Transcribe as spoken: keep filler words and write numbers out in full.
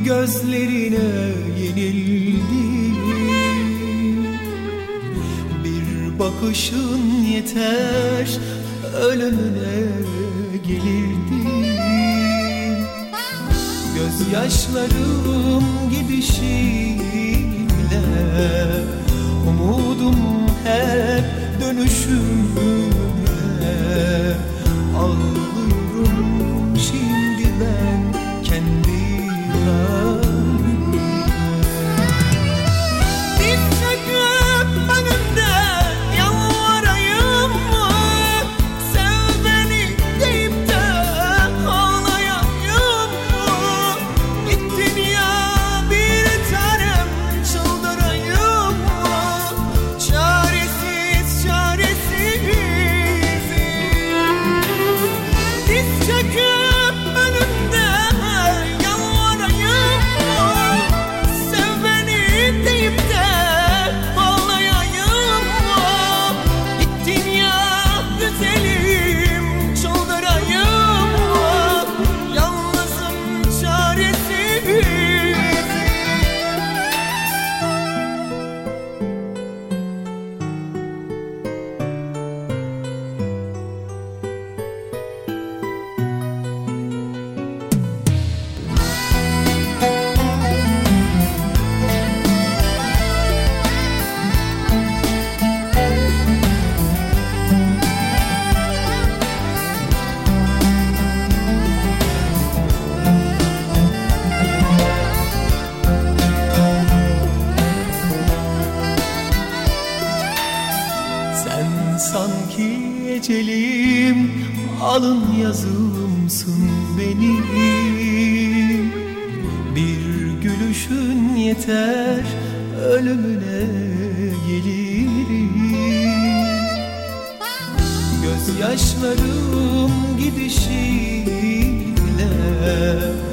gözlerine yenildim. Bir bakışın yeter, ölümüne gelirdim. Gözyaşlarım gidişiyle, umudum hep dönüşümle. Ağlıyorum şimdi ben kendi halime. Diz çöküp önümde yalvarayım mı? Sev beni deyip de ağlayayım mı? Gittin ya bir tanem, çıldırayım mı? Çaresiz çaresiz. Diz çöküp önümde yalvarayım mı? Sev beni deyip de ağlayayım mı? Gittin ya güzelim, çıldırayım mı? Yalnızım çaresiz. Sen sanki ecelim, alın yazımsın benim. Bir gülüşün yeter, ölümüne gelirim. Gözyaşlarım gidişiyle,